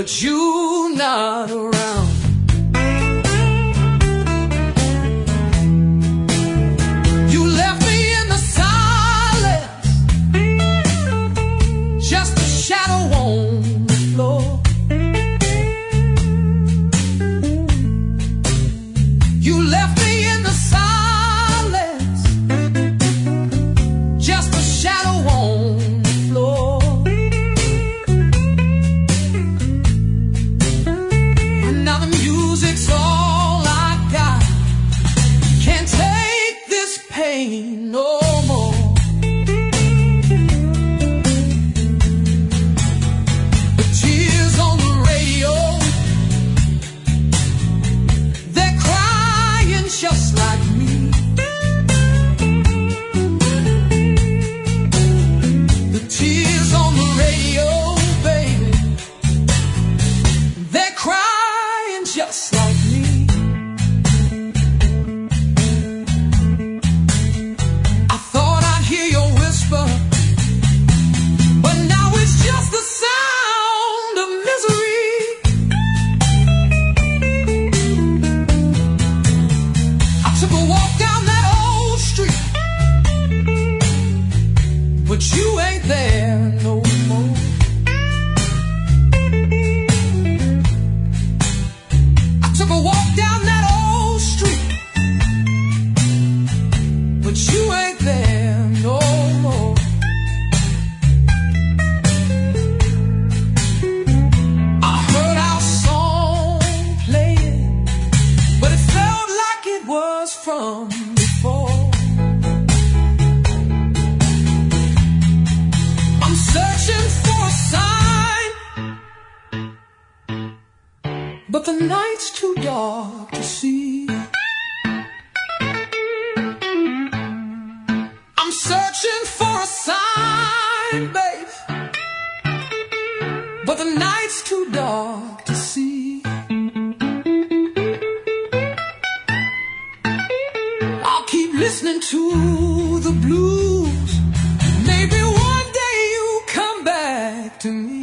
but you not around. You left me in the silence, just a shadow on the floor. You left me in the silence, just a shadow on the floor. And now the music's all I got. Can't take this pain no more. The tears on the radio, they're crying just like me. The tears on the radio, baby, they're crying just like me. I thought I'd hear your whisper, but now it's just the sound of misery. I took a walk down that old street, but you ain't there no more. I took a walk down that old street, but you ain't there no more. I heard our song playing, but it felt like it was from before. I'm searching for a sign, but the night's too dark to see. I'm searching for a sign, babe, but the night's too dark to see. I'll keep listening to the blues. Maybe one day you'll come back to me.